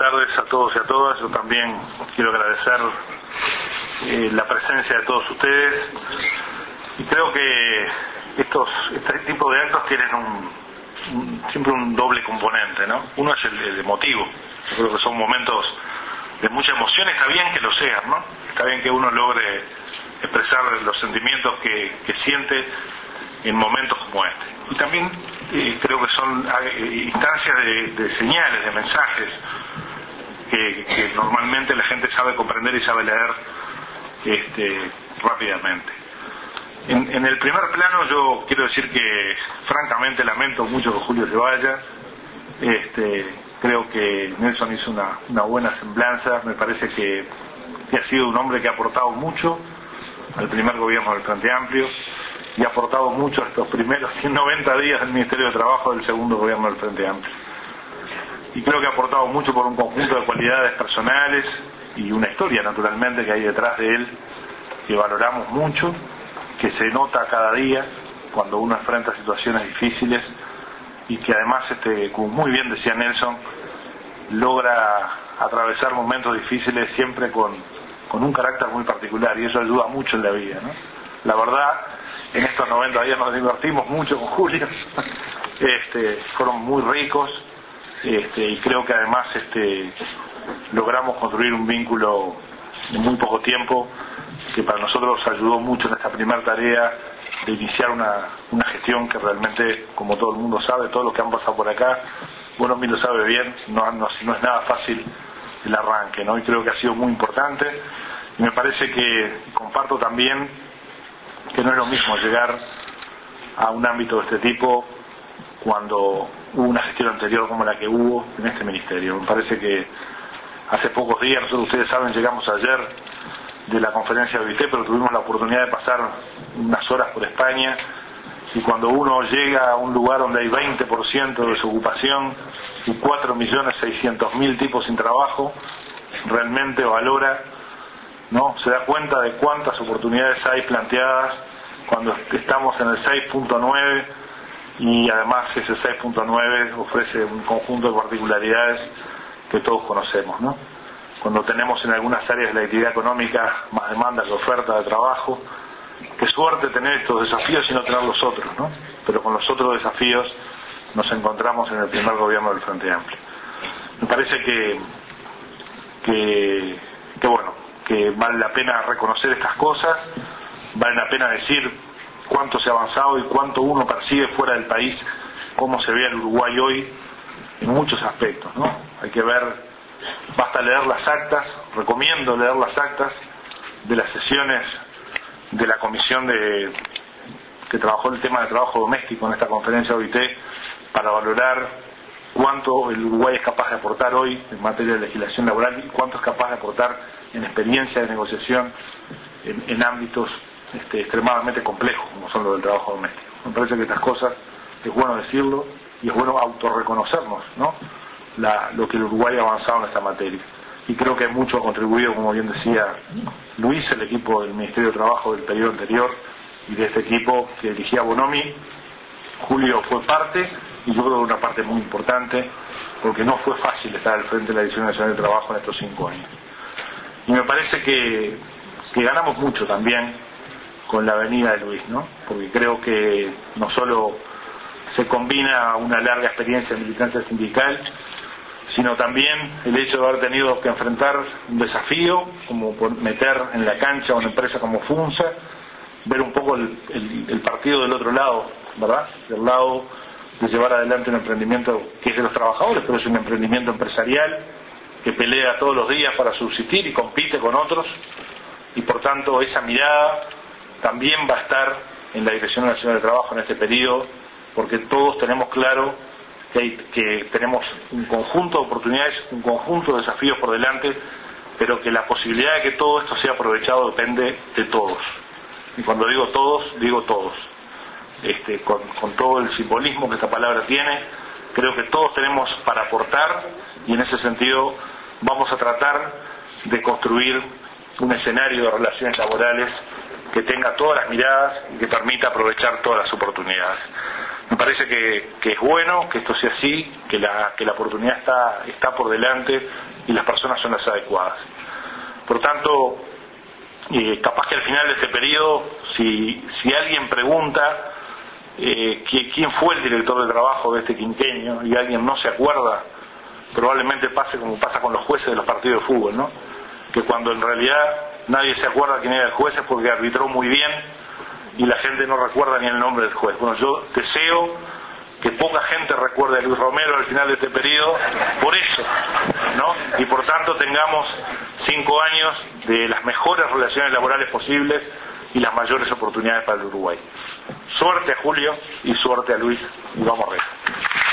tardes a todos y a todas. Yo también quiero agradecer la presencia de todos ustedes. Y creo que este tipo de actos tienen siempre un doble componente, ¿no? Uno es el emotivo. Yo creo que son momentos de mucha emoción. Está bien que lo sean, ¿no? Está bien que uno logre expresar los sentimientos que siente en momentos como este. Y también creo que son instancias de señales, de mensajes que normalmente la gente sabe comprender y sabe leer rápidamente. En el primer plano yo quiero decir que francamente lamento mucho que Julio se vaya. Creo que Nelson hizo una buena semblanza. Me parece que ha sido un hombre que ha aportado mucho al primer gobierno del Frente Amplio y ha aportado mucho a estos primeros 190 días del Ministerio de Trabajo del segundo gobierno del Frente Amplio. Y creo que ha aportado mucho por un conjunto de cualidades personales y una historia naturalmente que hay detrás de él que valoramos mucho, que se nota cada día cuando uno enfrenta situaciones difíciles y que además, como muy bien decía Nelson, logra atravesar momentos difíciles siempre con un carácter muy particular, y eso ayuda mucho en la vida, ¿no? La verdad, en estos 90 días nos divertimos mucho con Julio, fueron muy ricos, y creo que además logramos construir un vínculo en muy poco tiempo que para nosotros ayudó mucho en esta primera tarea de iniciar una gestión que realmente, como todo el mundo sabe, todos los que han pasado por acá, bueno, mí lo sabe bien, no es nada fácil el arranque, ¿no? Y creo que ha sido muy importante, y me parece que comparto también que no es lo mismo llegar a un ámbito de este tipo cuando hubo una gestión anterior como la que hubo en este ministerio. Me parece que hace pocos días, nosotros, ustedes saben, llegamos ayer de la conferencia de OIT, pero tuvimos la oportunidad de pasar unas horas por España, y cuando uno llega a un lugar donde hay 20% de desocupación y 4.600.000 tipos sin trabajo, realmente valora, ¿no? Se da cuenta de cuántas oportunidades hay planteadas cuando estamos en el 6.9, y además ese 6.9 ofrece un conjunto de particularidades que todos conocemos, ¿no? Cuando tenemos en algunas áreas de la actividad económica más demanda que oferta de trabajo, qué suerte tener estos desafíos y no tener los otros, ¿no? Pero con los otros desafíos nos encontramos en el primer gobierno del Frente Amplio. Me parece que vale la pena reconocer estas cosas, vale la pena decir cuánto se ha avanzado y cuánto uno percibe fuera del país, cómo se ve el Uruguay hoy en muchos aspectos, ¿no? Hay que ver, basta leer las actas, recomiendo leer las actas de las sesiones de la comisión que trabajó el tema de trabajo doméstico en esta conferencia de OIT para valorar cuánto el Uruguay es capaz de aportar hoy en materia de legislación laboral y cuánto es capaz de aportar en experiencia de negociación en ámbitos extremadamente complejos como son los del trabajo doméstico. Me parece que estas cosas es bueno decirlo y es bueno autorreconocernos, ¿no? Lo que el Uruguay ha avanzado en esta materia. Y creo que mucho ha contribuido, como bien decía Luis, el equipo del Ministerio de Trabajo del periodo anterior y de este equipo que dirigía Bonomi. Julio fue parte, y yo creo que una parte muy importante, porque no fue fácil estar al frente de la Dirección Nacional de Trabajo en estos 5 años. Y me parece que ganamos mucho también con la venida de Luis, ¿no? Porque creo que no solo se combina una larga experiencia en militancia sindical, sino también el hecho de haber tenido que enfrentar un desafío, como meter en la cancha a una empresa como FUNSA, ver un poco el partido del otro lado, ¿verdad? Del lado de llevar adelante un emprendimiento que es de los trabajadores, pero es un emprendimiento empresarial que pelea todos los días para subsistir y compite con otros, y por tanto esa mirada también va a estar en la Dirección Nacional de Trabajo en este periodo, porque todos tenemos claro que tenemos un conjunto de oportunidades, un conjunto de desafíos por delante, pero que la posibilidad de que todo esto sea aprovechado depende de todos. Y cuando digo todos, con todo el simbolismo que esta palabra tiene, creo que todos tenemos para aportar, y en ese sentido vamos a tratar de construir un escenario de relaciones laborales que tenga todas las miradas y que permita aprovechar todas las oportunidades. Me parece que es bueno que esto sea así, que la oportunidad está por delante y las personas son las adecuadas. Por tanto, capaz que al final de este periodo, si alguien pregunta quién fue el director de trabajo de este quinquenio y alguien no se acuerda, probablemente pase como pasa con los jueces de los partidos de fútbol, ¿no? Que cuando en realidad nadie se acuerda quién era el juez es porque arbitró muy bien y la gente no recuerda ni el nombre del juez. Bueno, yo deseo que poca gente recuerde a Luis Romero al final de este periodo por eso, ¿no? Y por tanto tengamos 5 años de las mejores relaciones laborales posibles y las mayores oportunidades para el Uruguay. Suerte a Julio y suerte a Luis, y vamos a ver.